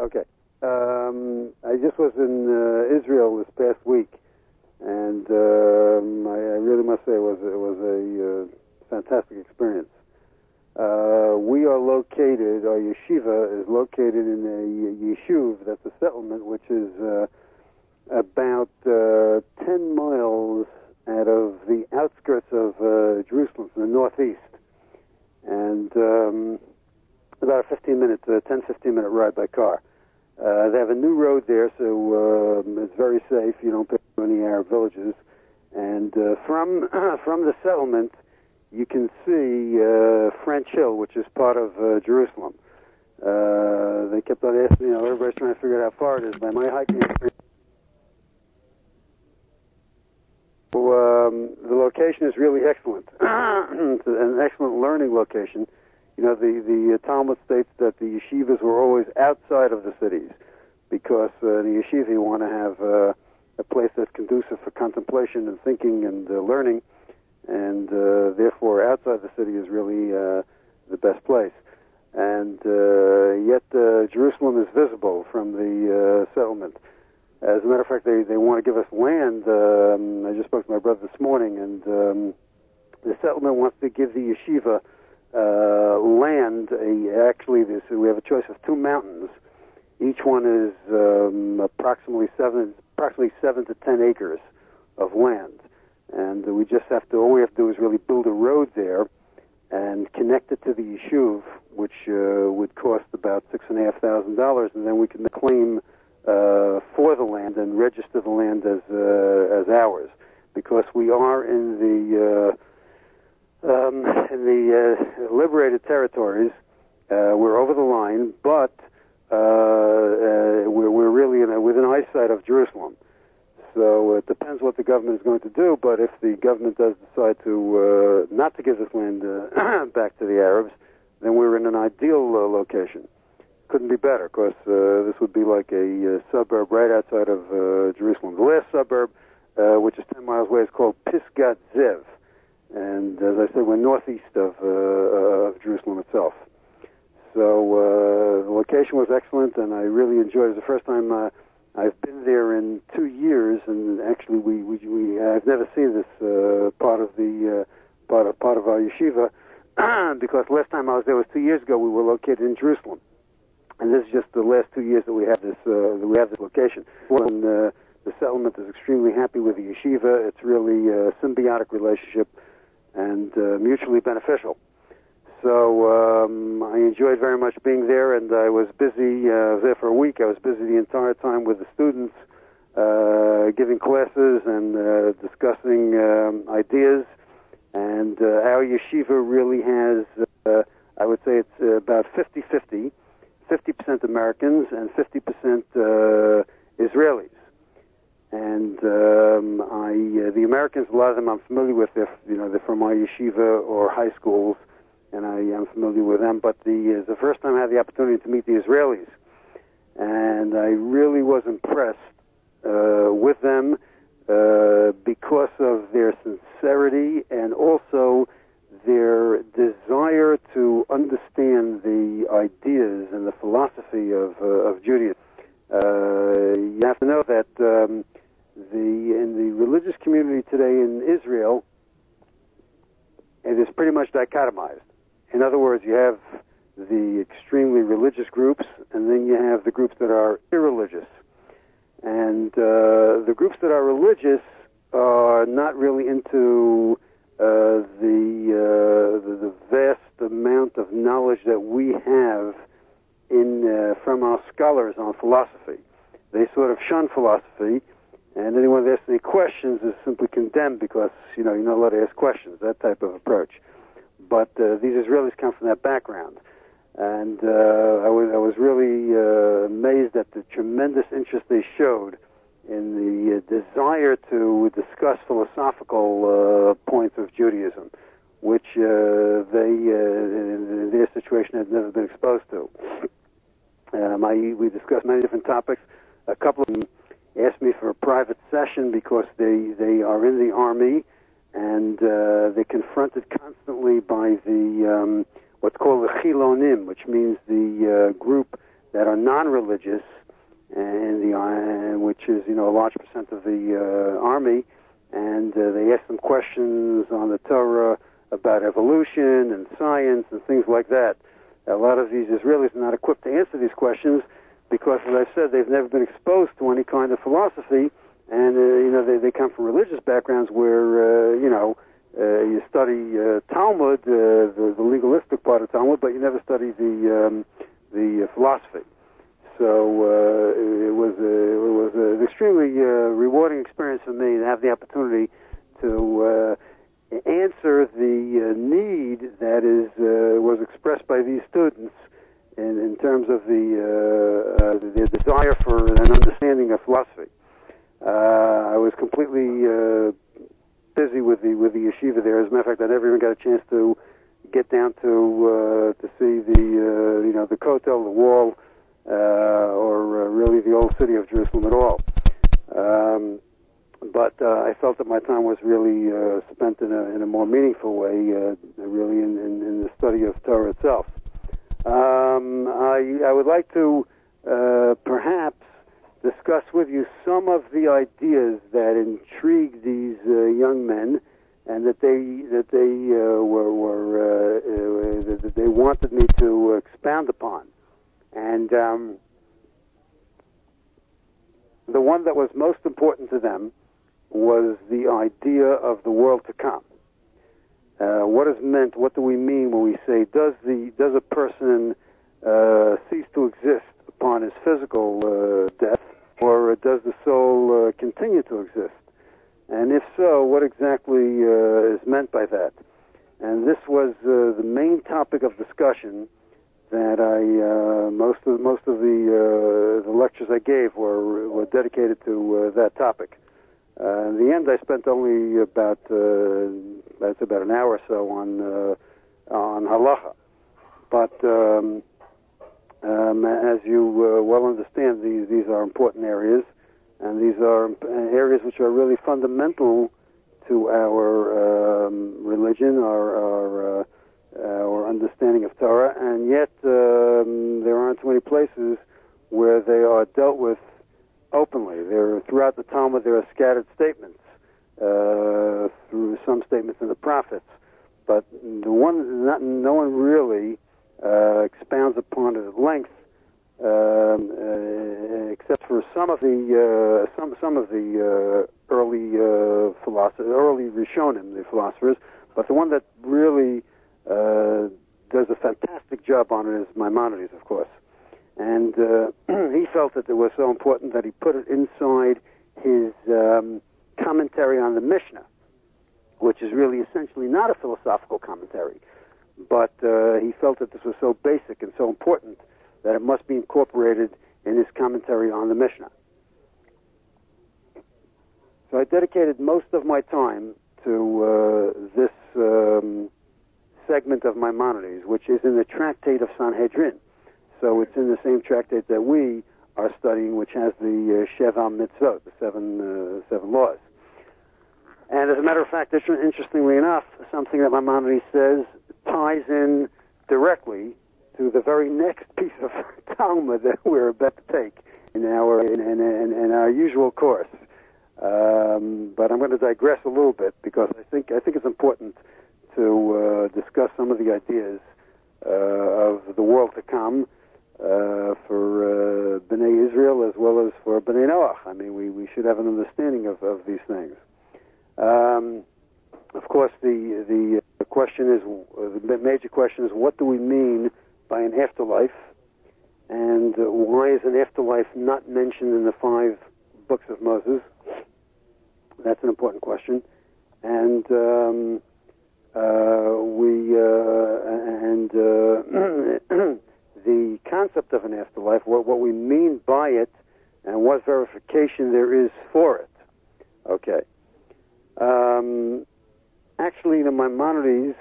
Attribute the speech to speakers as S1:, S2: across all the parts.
S1: Okay. I just was in Israel this past week, and I really must say it was a fantastic experience. We are located, our yeshiva is located in a yeshuv, that's a settlement, which is about 10 miles out of the outskirts of Jerusalem, from the northeast. And about a 10-15-minute ride by car. They have a new road there, so it's very safe. You don't pass through any Arab villages. And from the settlement, you can see French Hill, which is part of Jerusalem. They kept on asking, everybody's trying to figure out how far it is. By my hiking experience, the location is really excellent. It's an excellent learning location. The Talmud states that the yeshivas were always outside of the cities because in the yeshiva you want to have a place that's conducive for contemplation and thinking and learning, and therefore outside the city is really the best place. And yet Jerusalem is visible from the settlement. As a matter of fact, they want to give us land. I just spoke to my brother this morning, and the settlement wants to give the yeshiva land. We have a choice of two mountains. Each one is approximately 7 to 10 acres of land, and all we have to do is really build a road there and connect it to the yeshuv, which would cost about $6,500, and then we can claim for the land and register the land as ours, because we are in the liberated territories. We're over the line, but we're really within eyesight of Jerusalem. So it depends what the government is going to do, but if the government does decide to not to give this land back to the Arabs, then we're in an ideal location. Couldn't be better, because this would be like a suburb right outside of Jerusalem. The last suburb, which is 10 miles away, is called Pisgat Zev. And as I said, we're northeast of Jerusalem itself. So the location was excellent, and I really enjoyed it. It was the first time I've been there in 2 years, and actually I've never seen this part of our yeshiva, because last time I was there was 2 years ago. We were located in Jerusalem, and this is just the last 2 years that we have this location. And, the settlement is extremely happy with the yeshiva. It's really a symbiotic relationship and mutually beneficial. So I enjoyed very much being there, and I was busy. I was there for a week. I was busy the entire time with the students, giving classes and discussing ideas. And our yeshiva really has, I would say it's about 50-50, 50% Americans and 50% Israelis. And the Americans, a lot of them I'm familiar with. They're from my yeshiva or high schools, and I am familiar with them. But it's the first time I had the opportunity to meet the Israelis, and I really was impressed with them because of their sincerity and also their desire to understand the ideas and the philosophy of Judaism. You have to know that in the religious community today in Israel, it is pretty much dichotomized. In other words, you have the extremely religious groups, and then you have the groups that are irreligious. And the groups that are religious are not really into the vast amount of knowledge that we have from our scholars on philosophy. They sort of shun philosophy, and anyone that asks any questions is simply condemned because, you're not allowed to ask questions, that type of approach. But these Israelis come from that background. And I was really amazed at the tremendous interest they showed in the desire to discuss philosophical points of Judaism, which they, in their situation, had never been exposed to. We discussed many different topics. A couple of them asked me for a private session because they are in the army, and they're confronted constantly by the what's called the Chilonim, which means the group that are non-religious, which is a large percent of the army, and they ask them questions on the Torah about evolution and science and things like that. A lot of these Israelis are not equipped to answer these questions because, as I said, they've never been exposed to any kind of philosophy, and they come from religious backgrounds where you study Talmud, the legalistic part of Talmud, but you never study the philosophy. So it was an extremely rewarding experience for me to have the opportunity to answer the need that was expressed by these students in terms of their desire for an understanding of philosophy. I was completely busy with the yeshiva there. As a matter of fact, I never even got a chance to get down to see the Kotel, the wall, or really the old city of Jerusalem at all. But I felt that my time was really spent in a more meaningful way, really in the study of Torah itself. I would like to perhaps discuss with you some of the ideas that intrigued these young men, and that they wanted me to expound upon. And the one that was most important to them was the idea of the world to come. What is meant? What do we mean when we say does a person cease to exist upon his physical death, or does the soul continue to exist? And if so, what exactly is meant by that? And this was the main topic of discussion that most of the lectures I gave were dedicated to that topic. In the end, I spent only about an hour or so on halacha. But as you well understand, these are important areas, and these are areas which are really fundamental to our religion, our understanding of Torah, and yet there aren't too many places where they are dealt with openly. Throughout the Talmud, there are scattered statements, through some statements in the prophets, but no one really expounds upon it at length, except for some of the early philosophers, early Rishonim, the philosophers. But the one that really does a fantastic job on it is Maimonides, of course. And he felt that it was so important that he put it inside his commentary on the Mishnah, which is really essentially not a philosophical commentary. But he felt that this was so basic and so important that it must be incorporated in his commentary on the Mishnah. So I dedicated most of my time to this segment of Maimonides, which is in the Tractate of Sanhedrin. So it's in the same tractate that we are studying, which has the Sheva Mitzvot, the seven laws. And as a matter of fact, interestingly enough, something that Maimonides says ties in directly to the very next piece of Talmud that we're about to take in our usual course. But I'm going to digress a little bit because I think it's important to discuss some of the ideas of the world to come for Bnei Israel as well as for Bnei Noach. I mean, we should have an understanding of these things. Of course, the question is, the major question is, what do we mean by an afterlife, and why is an afterlife not mentioned in the 5 books of Moses? That's an important question. And the concept of an afterlife, what we mean by it, and what verification there is for it. Okay. Actually, Maimonides,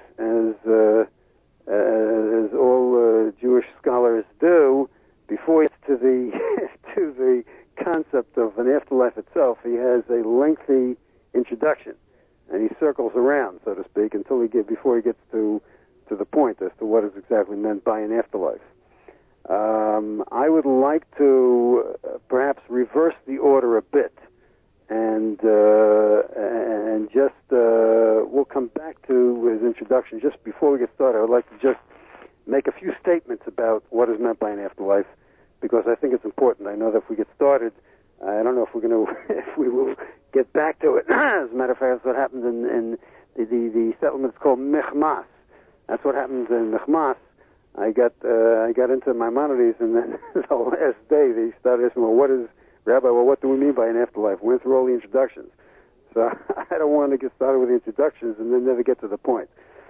S1: as all Jewish scholars do, before it's to the to the concept of an afterlife itself, he has a lengthy introduction, and he circles around, so to speak, before he gets to the point as to what is exactly meant by an afterlife. I would like to perhaps reverse the order a bit, and just we'll come back to his introduction. Just before we get started, I would like to just make a few statements about what is meant by an afterlife, because I think it's important. I know that if we get started, I don't know if we're going to, if we will get back to it. As a matter of fact, that's what happened in the settlement. It's called Mechmas. That's what happened in Mechmas. I got into Maimonides, and then the last day they started asking, well, what do we mean by an afterlife? We went through all the introductions. So I don't want to get started with the introductions and then never get to the point.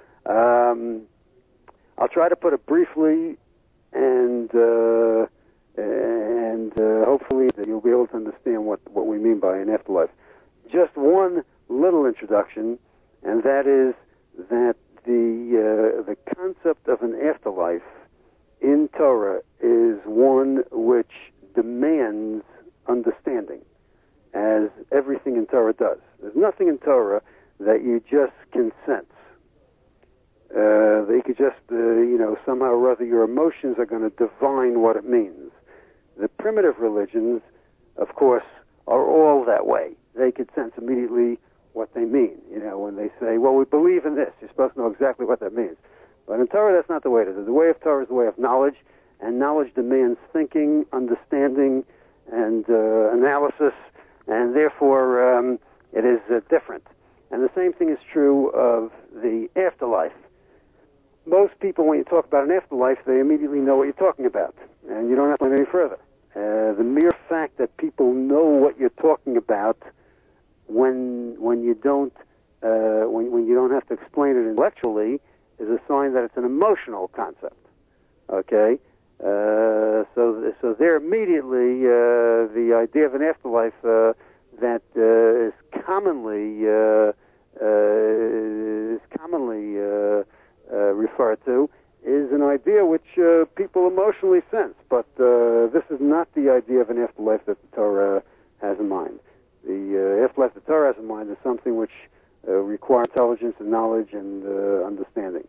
S1: I'll try to put it briefly, and hopefully that you'll be able to understand what we mean by an afterlife. Just one little introduction, and that is that the concept of an afterlife in Torah is one which demands understanding, as everything in Torah does. There's nothing in Torah that you just can sense. They could just, somehow or other your emotions are going to divine what it means. The primitive religions, of course, are all that way. They could sense immediately what they mean. When they say, well, we believe in this, you're supposed to know exactly what that means. But in Torah, that's not the way it is. The way of Torah is the way of knowledge, and knowledge demands thinking, understanding, and analysis, and therefore it is different. And the same thing is true of the afterlife. Most people, when you talk about an afterlife, they immediately know what you're talking about, and you don't have to learn any further. The mere fact that people know what you're talking about when you don't have to explain it intellectually is a sign that it's an emotional concept. Okay, so there immediately the idea of an afterlife that is commonly referred to is an idea which people emotionally sense, but this is not the idea of an afterlife that the Torah has in mind. The afterlife the Torah has in mind is something which requires intelligence and knowledge and understanding.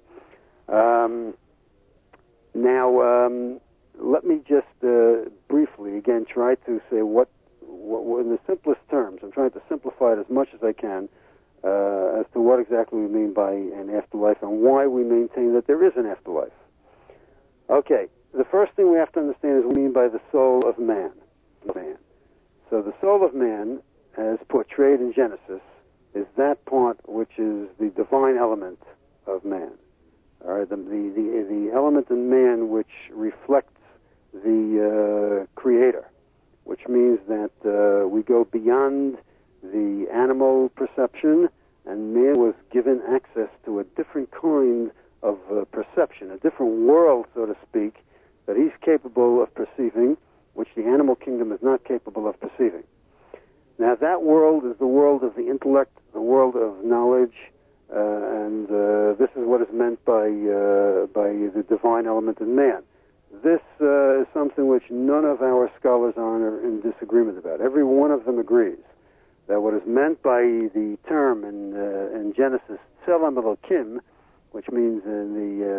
S1: Now, let me just briefly, again, try to say what in the simplest terms. I'm trying to simplify it as much as I can as to what exactly we mean by an afterlife and why we maintain that there is an afterlife. Okay, the first thing we have to understand is what we mean by the soul of man. So the soul of man, as portrayed in Genesis, is that part which is the divine element of man. All right, the element in man which reflects the Creator, which means that we go beyond the animal perception, and man was given access to a different kind of perception, a different world, so to speak, that he's capable of perceiving, which the animal kingdom is not capable of perceiving. Now, that world is the world of the intellect, the world of knowledge, and this is what is meant by the divine element in man. This is something which none of our scholars are in disagreement about. Every one of them agrees that what is meant by the term in Genesis, Tselem Elokim, which means in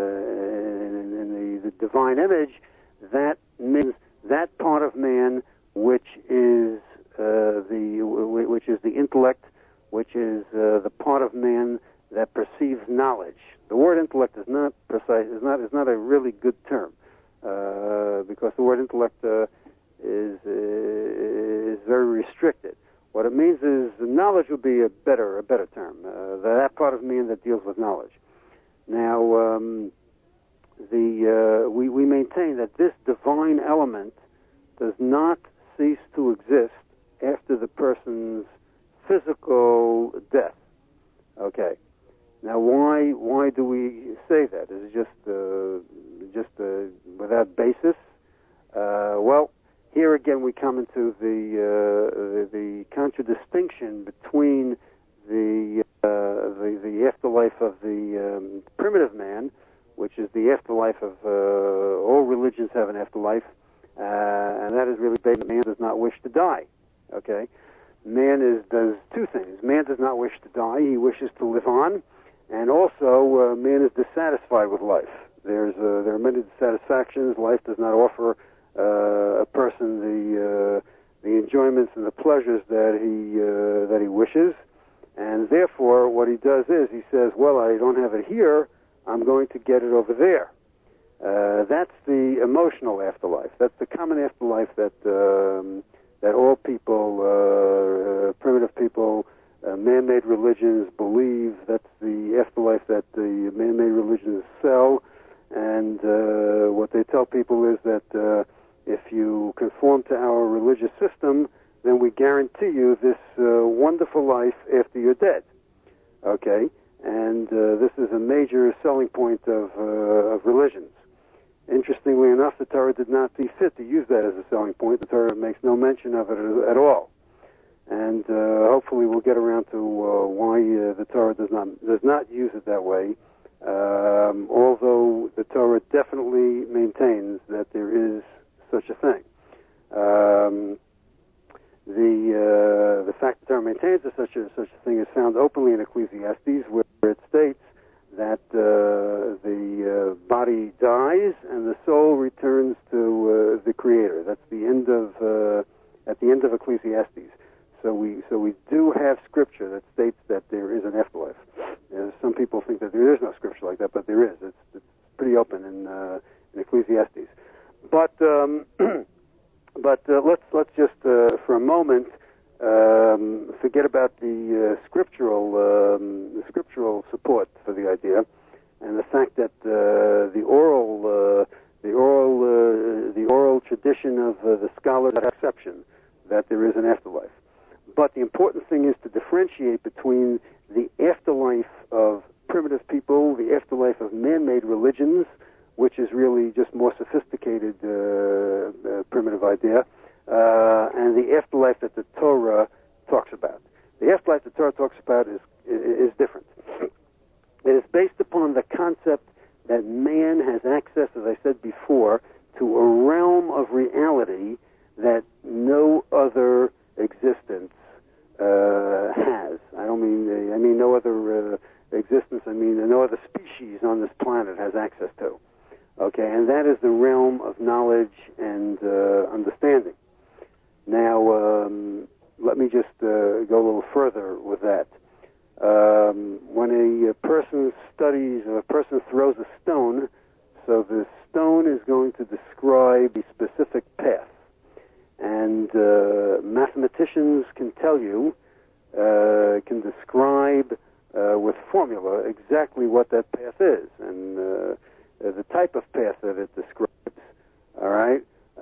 S1: the divine image, that means that part of man which is the intellect, which is the part of man that perceives knowledge. The word intellect is not precise. Is not a really good term because the word intellect is very restricted. What it means is knowledge would be a better term. That part of man that deals with knowledge. Now, we maintain that this divine element does not cease to exist after the person's physical death. Okay. Now, why do we say that? Is it just without basis? Well, here again we come into the contradistinction between the afterlife of the primitive man, which is the afterlife of all religions have an afterlife, and that is really based on man does not wish to die. Okay, man does two things. Man does not wish to die; he wishes to live on, and also man is dissatisfied with life. There are many dissatisfactions. Life does not offer a person the enjoyments and the pleasures that he wishes, and therefore what he does is he says, well, I don't have it here, I'm going to get it over there. That's the emotional afterlife. That's the common afterlife that all people, primitive people, man-made religions believe. That's the afterlife that the man-made religions sell. And what they tell people is that if you conform to our religious system, then we guarantee you this wonderful life after you're dead. Okay? And this is a major selling point of religions. Interestingly enough, the Torah did not see fit to use that as a selling point. The Torah makes no mention of it at all. And hopefully we'll get around to why the Torah does not use it that way. Although the Torah definitely maintains that there is such a thing. The fact that the Torah maintains that such a thing is found openly in Ecclesiastes, where it states that the body dies and the soul returns to the Creator. That's the end of at the end of Ecclesiastes. So we do have scripture that states that there is an afterlife. Some people think that there is no scripture like that, but there is. It's pretty open in Ecclesiastes. But let's just for a moment forget about the scriptural support for the idea, and the fact that the oral tradition of the scholars has exception that there is an afterlife. But the important thing is to differentiate between the afterlife of primitive people, the afterlife of man-made religions, which is really just more sophisticated primitive idea, and the afterlife that the Torah talks about. The afterlife the Torah talks about is different. It is based upon the concept that man has access, as I said before, to a realm of reality that no other existence has. I mean no other existence. I mean no other species on this planet has access to. Okay, and that is the realm of knowledge and understanding. Now, let me just go a little further with that. When a person studies, a person throws a stone, so the stone is going to describe a specific path. And mathematicians can tell you, can describe with formula exactly what that path is, and the type of path that it describes. All right,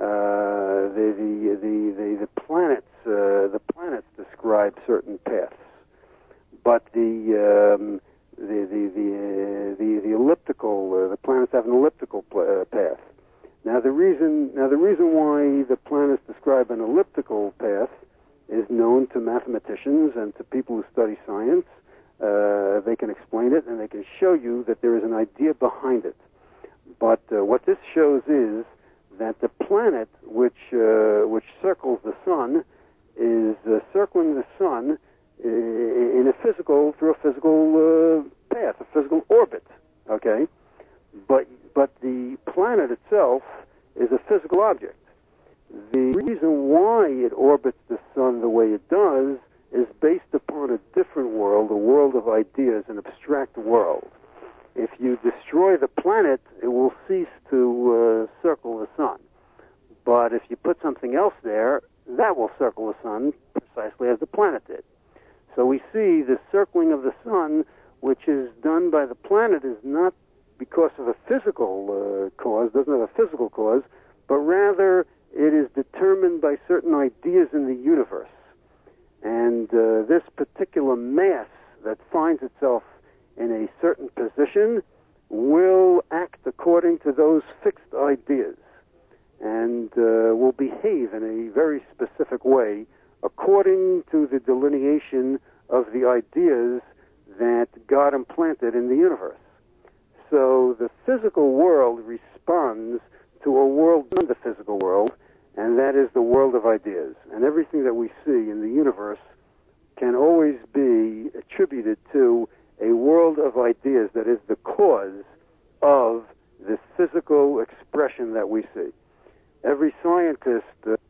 S1: the planets describe certain paths, but the elliptical the planets have an elliptical path. Now the reason why the planets describe an elliptical path is known to mathematicians and to people who study science. They can explain it and they can show you that there is an idea behind it. But what this shows is that the planet which circles the sun is circling the sun through a physical path, a physical orbit. Okay, but the planet itself is a physical object. The reason why it orbits the sun the way it does is based upon a different world, a world of ideas, an abstract world. If you destroy the planet, it will cease to circle the sun. But if you put something else there, that will circle the sun precisely as the planet did. So we see the circling of the sun, which is done by the planet, is not because of a physical cause, doesn't have a physical cause, but rather it is determined by certain ideas in the universe. And this particular mass that finds itself in a certain position will act according to those fixed ideas and will behave in a very specific way according to the delineation of the ideas that God implanted in the universe. So the physical world responds to a world beyond the physical world, and that is the world of ideas. And everything that we see in the universe can always be attributed to a world of ideas that is the cause of this physical expression that we see. Every scientist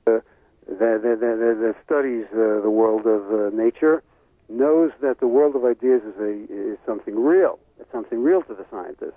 S1: that studies the world of nature knows that the world of ideas is something real. It's something real to the scientists.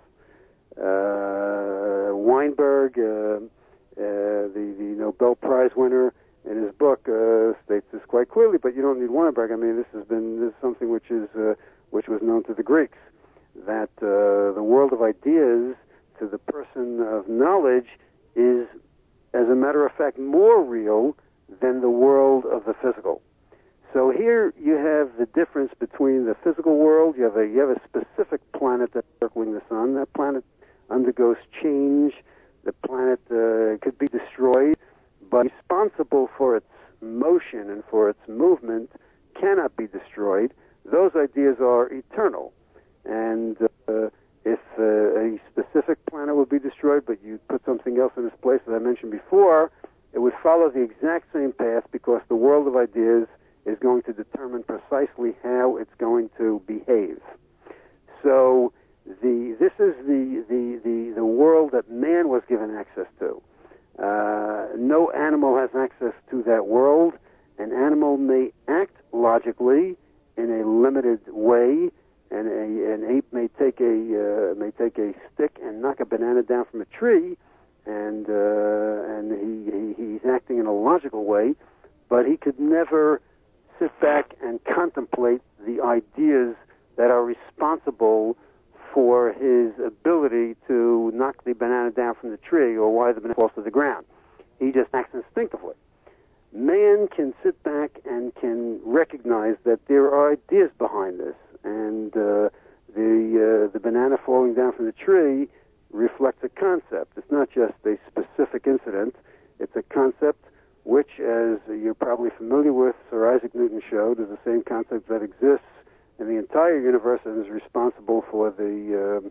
S1: Weinberg, the Nobel Prize winner, in his book states this quite clearly. But you don't need Weinberg. I mean, this is something which was known to the Greeks, that the world of ideas to the person of knowledge is, as a matter of fact, more real than the world of the physical. So here you have the difference between the physical world. You have a specific planet that's circling the sun. That planet undergoes change. The planet could be destroyed, but responsible for its motion and for its movement cannot be destroyed. Those ideas are eternal. And if a specific planet would be destroyed, but you put something else in its place, as I mentioned before, it would follow the exact same path, because the world of ideas is going to determine precisely how it's going to behave. So this is the world that man was given access to. No animal has access to that world. An animal may act logically in a limited way, and an ape may take a stick and knock a banana down from a tree, and he's acting in a logical way, but he could never sit back and contemplate the ideas that are responsible for his ability to knock the banana down from the tree or why the banana falls to the ground. He just acts instinctively. Man can sit back and can recognize that there are ideas behind this, and the banana falling down from the tree reflects a concept. It's not just a specific incident. It's a concept which, as you're probably familiar with, Sir Isaac Newton showed, is the same concept that exists in the entire universe and is responsible for the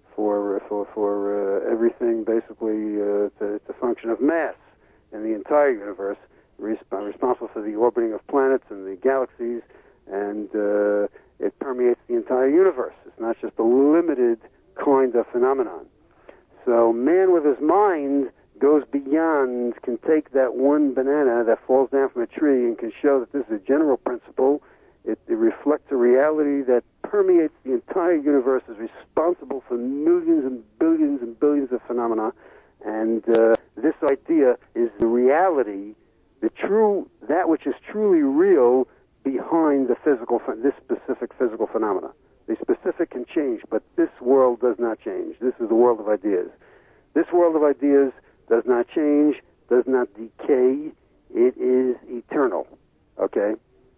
S1: for everything. Basically, it's a function of mass in the entire universe, responsible for the orbiting of planets and the galaxies, and it permeates the entire universe. It's not just a limited kind of phenomenon. So man with his mind goes beyond, can take that one banana that falls down from a tree and can show that this is a general principle. It reflects a reality that permeates the entire universe, is responsible for millions and billions of phenomena, and this idea is the reality, that which is truly real behind this specific physical phenomena. The specific can change, but this world does not change. This is the world of ideas. This world of ideas does not change, does not decay. It is eternal. Okay?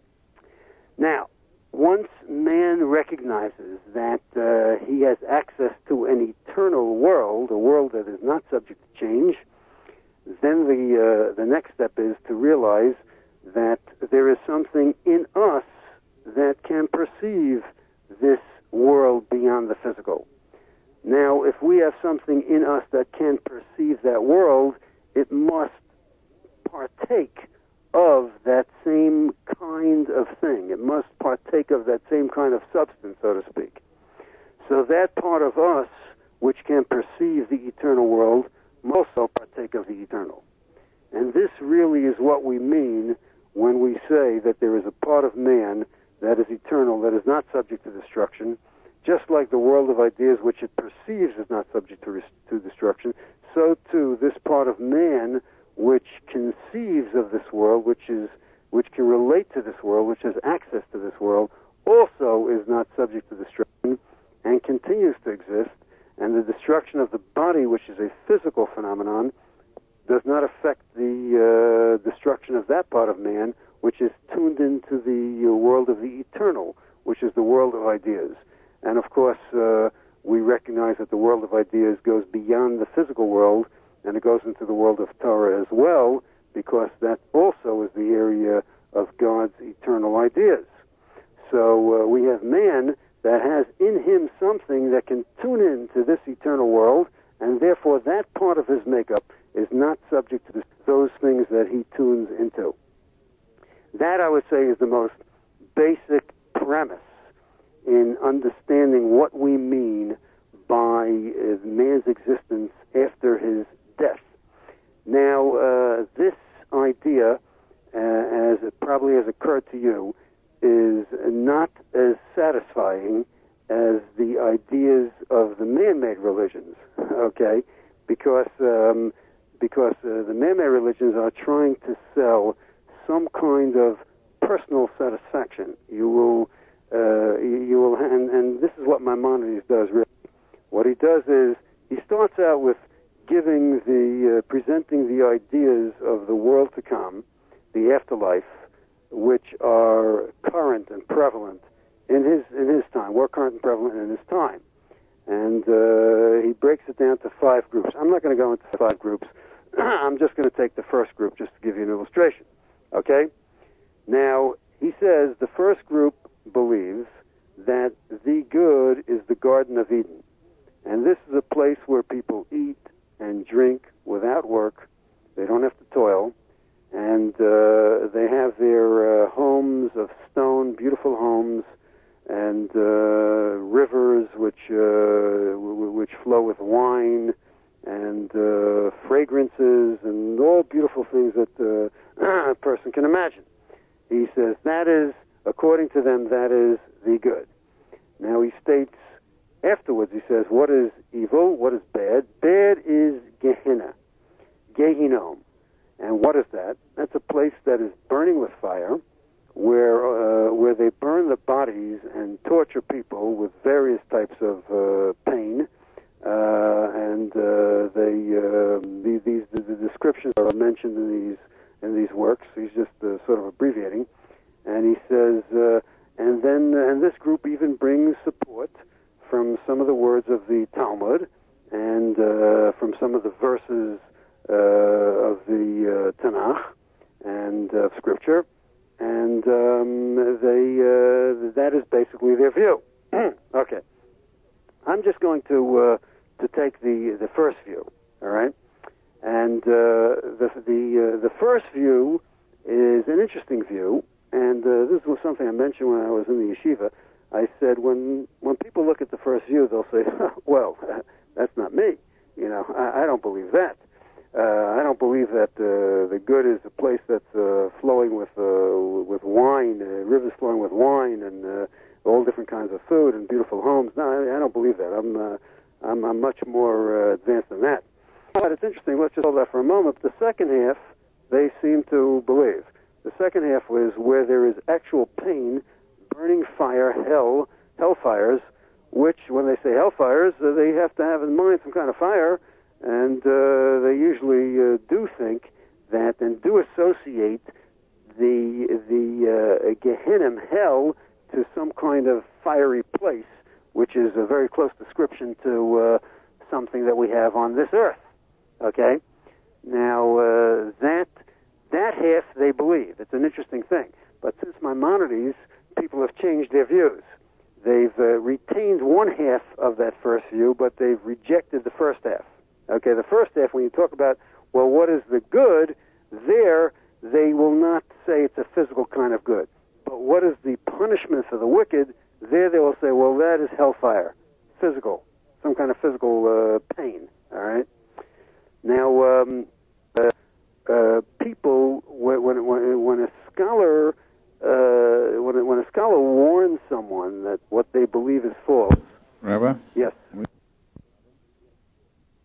S1: Now, once man recognizes that he has access to an eternal world, a world that is not subject to change, then the next step is to realize that there is something in us that can perceive this world beyond the physical. Now, if we have something in us that can perceive that world, it must partake of that same kind of thing. It must partake of that same kind of substance, so to speak. So that part of us which can perceive the eternal world must also partake of the eternal. And this really is what we mean when we say that there is a part of man that is eternal, that is not subject to destruction. Just like the world of ideas, which it perceives is not subject to destruction, so too this part of man which conceives of this world, which can relate to this world, which has access to this world, also is not subject to destruction and continues to exist. And the destruction of the body, which is a physical phenomenon, does not affect the destruction of that part of man, which is tuned into the world of the eternal, which is the world of ideas. And of course, we recognize that the world of ideas goes beyond the physical world, and it goes into the world of Torah as well, because that also is the area of God's eternal ideas. So we have man that has in him something that can tune into this eternal world, and therefore that part of his makeup is not subject to those things that he tunes into. That, I would say, is the most basic premise in understanding what we mean by man's existence religions, okay? Because the meme religions are trying to sell some kind of personal satisfaction. You will, and this is what Maimonides does really. What he does is he starts out with presenting the ideas of the world to come, the afterlife, which are current and prevalent in his time, were current and prevalent in his time. And he breaks it down to 5 groups. I'm not going to go into 5 groups. I'm just going to take the first group just to give you an illustration. Okay? Now, he says the first group believes that the good is the Garden of Eden. And this is a place where people eat and drink without work. They don't have to toil. And they have their homes of stone, beautiful homes, and rivers which flow with wine and fragrances and all beautiful things that a person can imagine. He says that is, according to them, that is the good. Now he states afterwards, he says, what is evil? What is bad? Bad is Gehenna, Gehinnom. And what is that? That's a place that is burning with fire, where they burn the bodies and torture people with various types of pain, and the descriptions are mentioned in these works. He's just sort of abbreviating, and he says, and this group even brings support from some of the words of the Talmud and from some of the verses of the Tanakh and of Scripture, and that is basically their view. Okay, I'm just going to take the first view, all right? And the first view is an interesting view, and this was something I mentioned when I was in the yeshiva. I said when people look at the first view, they'll say, "Well, that's not me. You know, I don't believe that. I don't believe that the good is a place that's flowing with wine, rivers flowing with wine, and all different kinds of food and beautiful homes. No, I don't believe that. I'm much more advanced than that." But it's interesting. Let's just hold that for a moment. The second half, they seem to believe. The second half was where there is actual pain, burning fire, hellfires, which, when they say hellfires, they have to have in mind some kind of fire. And they usually do think that and do associate the Gehenna, hell, to some kind of fiery place, which is a very close description to something that we have on this earth. Okay? Now, that half they believe. It's an interesting thing. But since Maimonides, people have changed their views. They've retained one half of that first view, but they've rejected the first half. Okay, the first half, when you talk about, well, what is the good, there they will not say it's a physical kind of good. But what is the punishment for the wicked,